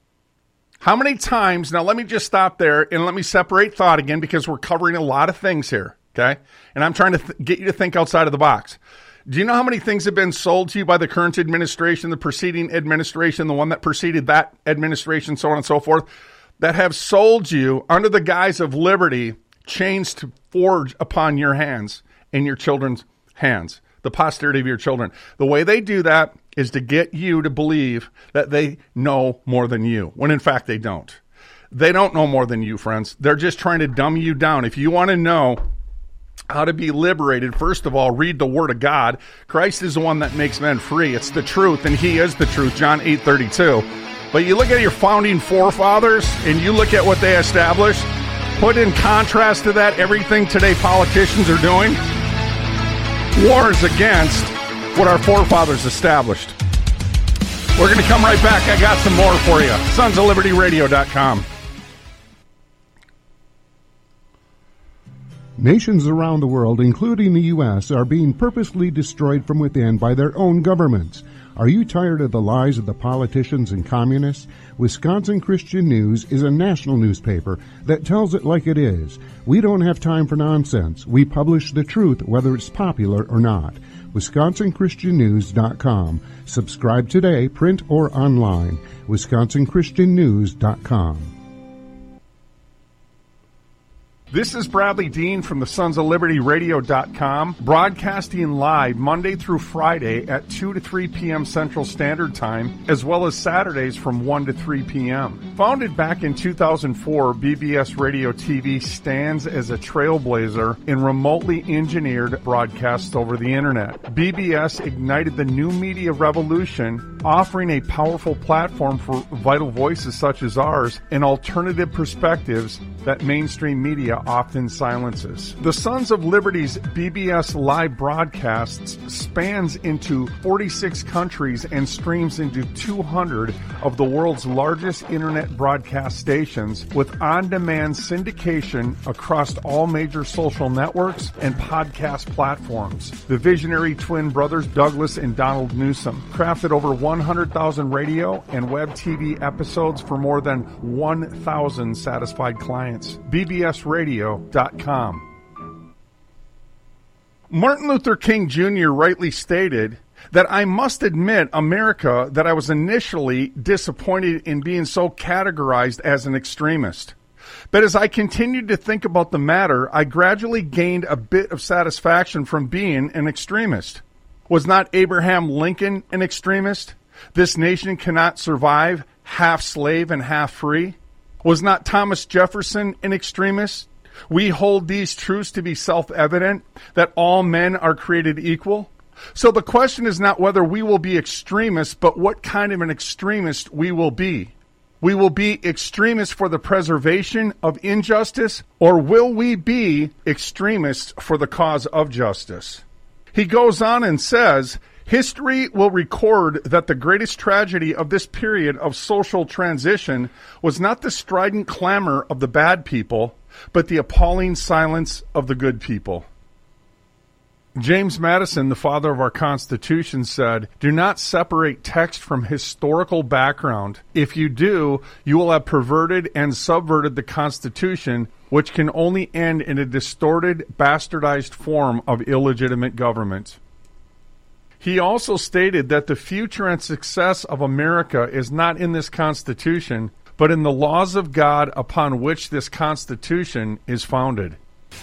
How many times, now let me just stop there and let me separate thought again because we're covering a lot of things here, okay? And I'm trying to th- get you to think outside of the box. Do you know how many things have been sold to you by the current administration, the preceding administration, the one that preceded that administration, so on and so forth, that have sold you under the guise of liberty, chains to forge upon your hands in your children's hands, the posterity of your children. The way they do that is to get you to believe that they know more than you, when in fact they don't. They don't know more than you, friends. They're just trying to dumb you down. If you want to know how to be liberated, first of all, read the Word of God. Christ is the one that makes men free. It's the truth, and He is the truth, John eight thirty-two. But you look at your founding forefathers, and you look at what they established, put in contrast to that everything today politicians are doing, wars against what our forefathers established. We're going to come right back. I got some more for you. sons of liberty radio dot com. Nations around the world, including the U S, are being purposely destroyed from within by their own governments. Are you tired of the lies of the politicians and communists? Wisconsin Christian News is a national newspaper that tells it like it is. We don't have time for nonsense. We publish the truth, whether it's popular or not. wisconsin christian news dot com. Subscribe today, print or online. wisconsin christian news dot com. This is Bradley Dean from the sons of liberty radio dot com, broadcasting live Monday through Friday at two to three p.m. Central Standard Time, as well as Saturdays from one to three p.m. Founded back in two thousand four, B B S Radio T V stands as a trailblazer in remotely engineered broadcasts over the Internet. B B S ignited the new media revolution, offering a powerful platform for vital voices such as ours and alternative perspectives that mainstream media often silences. The Sons of Liberty's B B S live broadcasts spans into forty-six countries and streams into two hundred of the world's largest internet broadcast stations, with on-demand syndication across all major social networks and podcast platforms. The visionary twin brothers Douglas and Donald Newsom crafted over one hundred thousand radio and web T V episodes for more than one thousand satisfied clients. B B S radio dot com. Martin Luther King Junior rightly stated that I must admit, America, that I was initially disappointed in being so categorized as an extremist. But as I continued to think about the matter, I gradually gained a bit of satisfaction from being an extremist. Was not Abraham Lincoln an extremist? This nation cannot survive half slave and half free. Was not Thomas Jefferson an extremist? We hold these truths to be self-evident, that all men are created equal. So the question is not whether we will be extremists, but what kind of an extremist we will be. We will be extremists for the preservation of injustice, or will we be extremists for the cause of justice? He goes on and says, history will record that the greatest tragedy of this period of social transition was not the strident clamor of the bad people, but the appalling silence of the good people. James Madison, the father of our Constitution, said, do not separate text from historical background. If you do, you will have perverted and subverted the Constitution, which can only end in a distorted, bastardized form of illegitimate government. He also stated that the future and success of America is not in this Constitution, but in the laws of God upon which this Constitution is founded.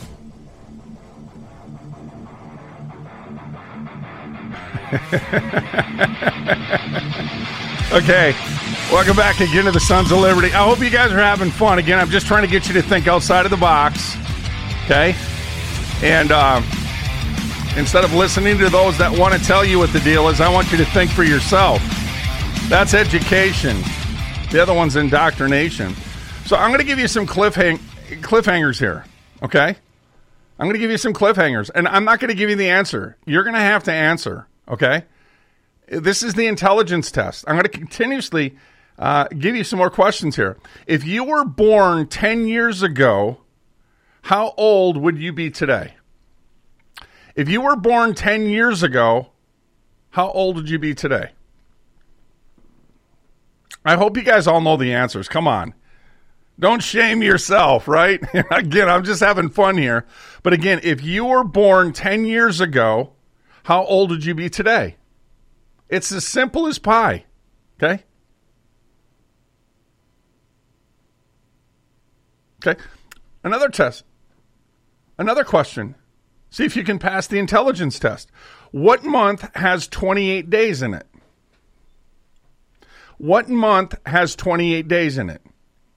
Okay, welcome back again to the Sons of Liberty. I hope you guys are having fun. Again, I'm just trying to get you to think outside of the box, okay? And uh, instead of listening to those that want to tell you what the deal is, I want you to think for yourself. That's education. The other one's indoctrination. So I'm going to give you some cliffhang- cliffhangers here, okay? I'm going to give you some cliffhangers, and I'm not going to give you the answer. You're going to have to answer, okay? This is the intelligence test. I'm going to continuously uh, give you some more questions here. If you were born ten years ago, how old would you be today? If you were born ten years ago, how old would you be today? I hope you guys all know the answers. Come on. Don't shame yourself, right? Again, I'm just having fun here. But again, if you were born ten years ago, how old would you be today? It's as simple as pie, okay? Okay. Another test. Another question. See if you can pass the intelligence test. What month has twenty-eight days in it? What month has twenty-eight days in it?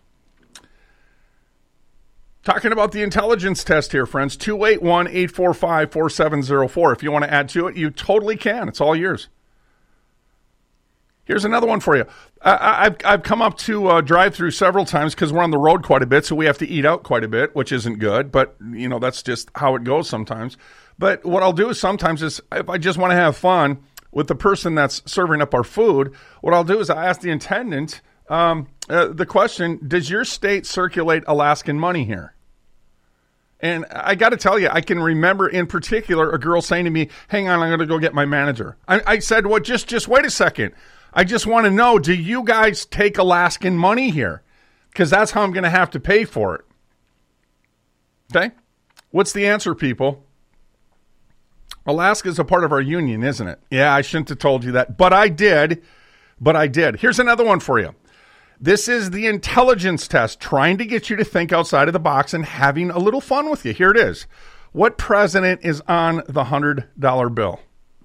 Talking about the intelligence test here, friends. two eight one, eight four five, four seven zero four. If you want to add to it, you totally can. It's all yours. Here's another one for you. I, I've I've come up to uh, drive-through several times because we're on the road quite a bit, so we have to eat out quite a bit, which isn't good. But you know that's just how it goes sometimes. But what I'll do is sometimes is if I just want to have fun with the person that's serving up our food, what I'll do is I ask the attendant um, uh, the question: does your state circulate Alaskan money here? And I got to tell you, I can remember in particular a girl saying to me, "Hang on, I'm going to go get my manager." I, I said, "Well, just just wait a second. I just want to know, do you guys take Alaskan money here? Because that's how I'm going to have to pay for it." Okay? What's the answer, people? Alaska is a part of our union, isn't it? Yeah, I shouldn't have told you that, but I did. But I did. Here's another one for you. This is the intelligence test, trying to get you to think outside of the box and having a little fun with you. Here it is. What president is on the one hundred dollar bill?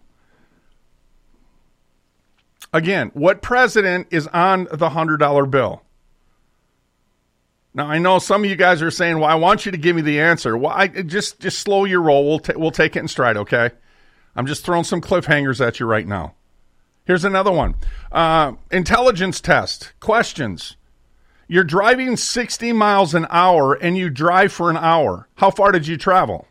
Again, what president is on the one hundred dollar bill? Now, I know some of you guys are saying, well, I want you to give me the answer. Well, I, just, just slow your roll. We'll, ta- we'll take it in stride, okay? I'm just throwing some cliffhangers at you right now. Here's another one. Uh, intelligence test. Questions. You're driving sixty miles an hour and you drive for an hour. How far did you travel?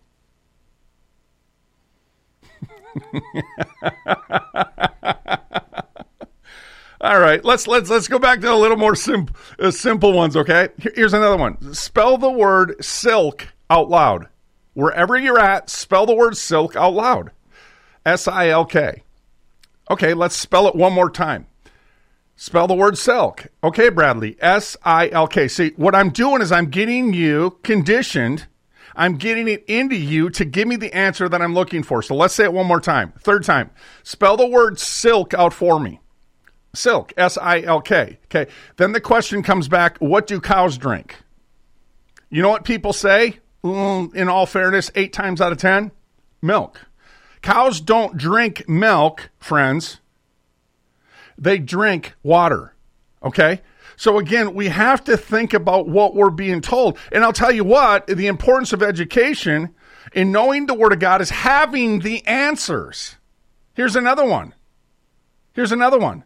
All right, let's let's let's go back to a little more sim- uh, simple ones, okay? Here's another one. Spell the word silk out loud. Wherever you're at, spell the word silk out loud. S I L K. Okay, let's spell it one more time. Spell the word silk. Okay, Bradley, S I L K. See, what I'm doing is I'm getting you conditioned. I'm getting it into you to give me the answer that I'm looking for. So let's say it one more time. Third time. Spell the word silk out for me. Silk, S I L K. Okay, then the question comes back, what do cows drink? You know what people say? Mm, in all fairness, eight times out of ten? Milk. Cows don't drink milk, friends. They drink water, okay? So again, we have to think about what we're being told. And I'll tell you what, the importance of education in knowing the Word of God is having the answers. Here's another one. Here's another one.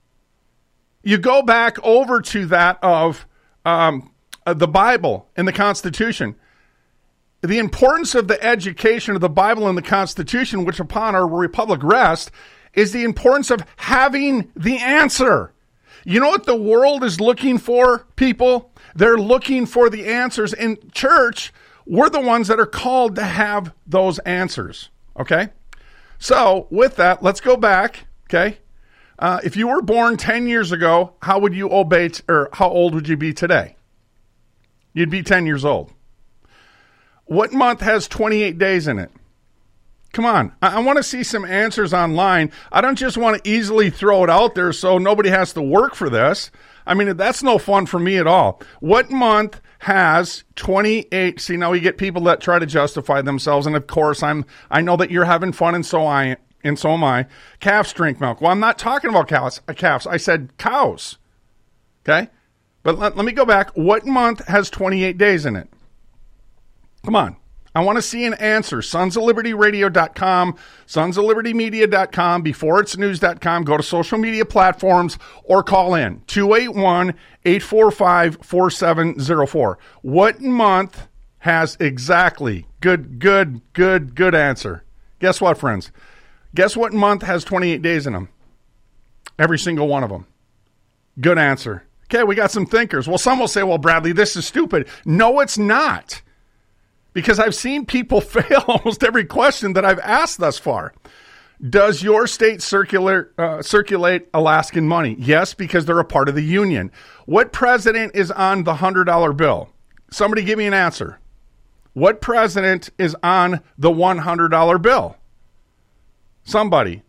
You go back over to that of um, uh, the Bible and the Constitution. The importance of the education of the Bible and the Constitution, which upon our republic rests, is the importance of having the answer. You know what the world is looking for, people? They're looking for the answers. In church, we're the ones that are called to have those answers, okay? So with that, let's go back, okay? Uh, if you were born ten years ago, how would you obey, t- or how old would you be today? You'd be ten years old. What month has twenty-eight days in it? Come on. I, I want to see some answers online. I don't just want to easily throw it out there so nobody has to work for this. I mean, that's no fun for me at all. What month has twenty-eight? See, now we get people that try to justify themselves. And of course, I'm, I know that you're having fun, and so I And so am I. Calves drink milk. Well, I'm not talking about cows. Uh, calves. I said cows. Okay? But let, let me go back. What month has twenty-eight days in it? Come on. I want to see an answer. sons of liberty radio dot com, sons of liberty media dot com, before it's news dot com. Go to social media platforms or call in two eight one, eight four five, four seven zero four. What month has exactly? Good, good, good, good answer. Guess what, friends? Guess what month has twenty-eight days in them? Every single one of them. Good answer. Okay, we got some thinkers. Well, some will say, well, Bradley, this is stupid. No, it's not. Because I've seen people fail almost every question that I've asked thus far. Does your state circular, uh, circulate Alaskan money? Yes, because they're a part of the union. What president is on the one hundred dollar bill? Somebody give me an answer. What president is on the one hundred dollar bill? Somebody.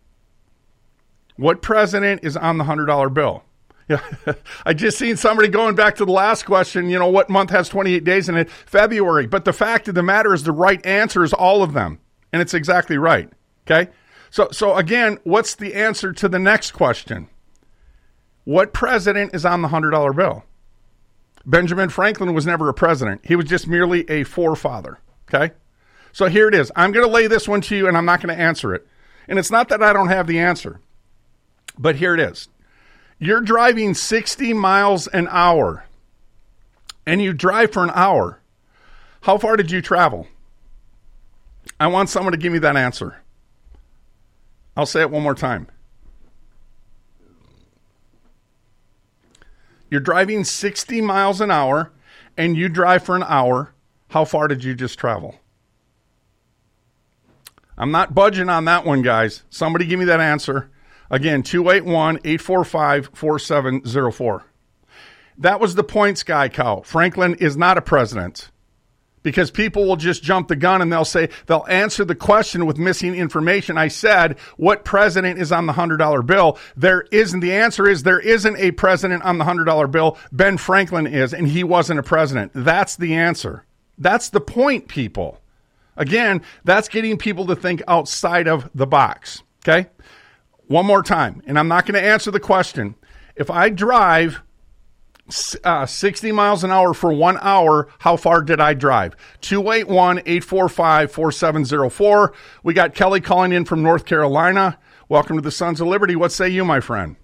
What president is on the one hundred dollar bill? Yeah, I just seen somebody going back to the last question, you know, what month has twenty-eight days in it? February. But the fact of the matter is the right answer is all of them. And it's exactly right. Okay? So, so again, what's the answer to the next question? What president is on the one hundred dollar bill? Benjamin Franklin was never a president. He was just merely a forefather. Okay? So here it is. I'm going to lay this one to you, and I'm not going to answer it. And it's not that I don't have the answer, but here it is. you're driving sixty miles an hour and you drive for an hour, how far did you travel? I want someone to give me that answer. I'll say it one more time. You're driving sixty miles an hour and you drive for an hour. How far did you just travel? I'm not budging on that one, guys. Somebody give me that answer. Again, two eight one, eight four five, four seven zero four. That was the point, Sky Cow. Franklin is not a president. Because people will just jump the gun and they'll say, they'll answer the question with missing information. I said, what president is on the one hundred dollar bill? There isn't. The answer is there isn't a president on the one hundred dollar bill. Ben Franklin is, and he wasn't a president. That's the answer. That's the point, people. Again, that's getting people to think outside of the box. Okay? One more time, and I'm not going to answer the question. If I drive Uh, sixty miles an hour for one hour, how far did I drive? two eight one, eight four five, four seven zero four. We got Kelly calling in from North Carolina. Welcome to the Sons of Liberty. What say you, my friend?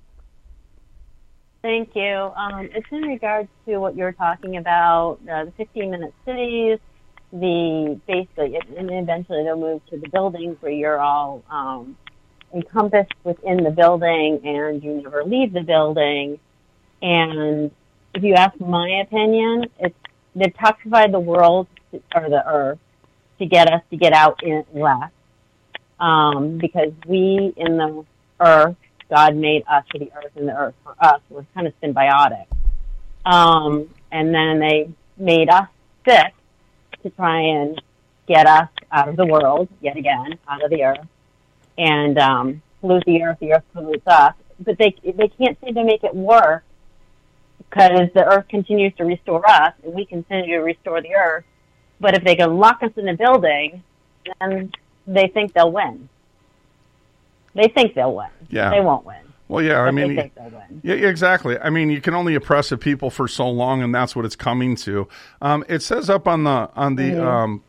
Thank you. Um, it's in regards to what you're talking about, uh, the fifteen-minute cities, the basically, and eventually they'll move to the buildings where you're all um, encompassed within the building and you never leave the building. And if you ask my opinion, it's they've toxified the world to, or the earth to get us to get out in less. Um, because we in the earth, God made us for the earth, and the earth for us. We're kind of symbiotic. Um, and then they made us sick to try and get us out of the world, yet again, out of the earth, and um, pollute the earth. The earth pollutes us. But they they can't seem to make it work, because the earth continues to restore us, and we continue to restore the earth. But if they can lock us in the building, then they think they'll win. They think they'll win. Yeah. They won't win. Well, yeah, I But mean, they think they'll win. yeah, yeah, exactly. I mean, you can only oppress a people for so long, and that's what it's coming to. Um, it says up on the on the Mhm. um,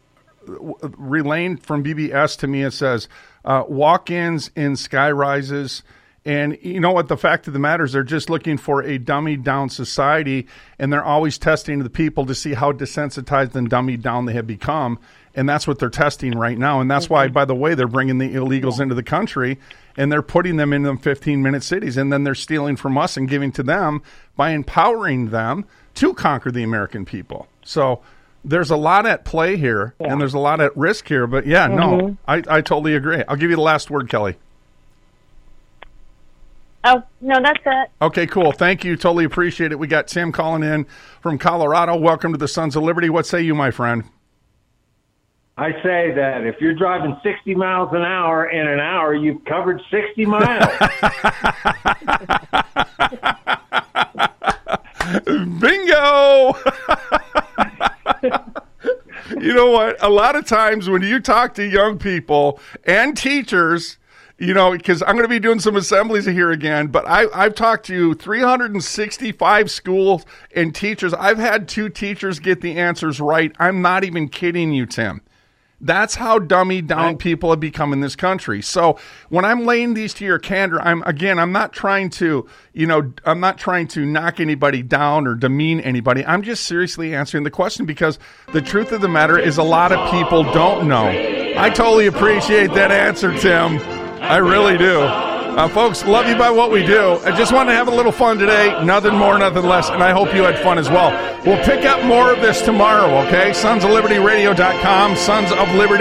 relaying from B B S to me, it says uh, walk-ins in sky rises. And you know what? The fact of the matter is they're just looking for a dummied down society, and they're always testing the people to see how desensitized and dummied down they have become. And that's what they're testing right now. And that's why, by the way, they're bringing the illegals into the country, and they're putting them in them fifteen-minute cities, and then they're stealing from us and giving to them by empowering them to conquer the American people. So there's a lot at play here, Yeah. and there's a lot at risk here. But, yeah, Mhm. no, I, I totally agree. I'll give you the last word, Kelly. Oh, no, that's it. Okay, cool. Thank you. Totally appreciate it. We got Tim calling in from Colorado. Welcome to the Sons of Liberty. What say you, my friend? I say that if you're driving sixty miles an hour in an hour, you've covered sixty miles. Bingo! You know what? A lot of times when you talk to young people and teachers, you know, because I'm going to be doing some assemblies here again, but I, I've talked to three hundred sixty-five schools and teachers. I've had two teachers get the answers right. I'm not even kidding you, Tim. That's how dummy down people have become in this country. So when I'm laying these to your candor, I'm again, I'm not trying to, you know, I'm not trying to knock anybody down or demean anybody. I'm just seriously answering the question, because the truth of the matter is a lot of people don't know. I totally appreciate that answer, Tim. I really do. Uh, folks, love you by what we do. I just wanted to have a little fun today. Nothing more, nothing less. And I hope you had fun as well. We'll pick up more of this tomorrow, okay? sons of liberty radio dot com, Sons of Liberty.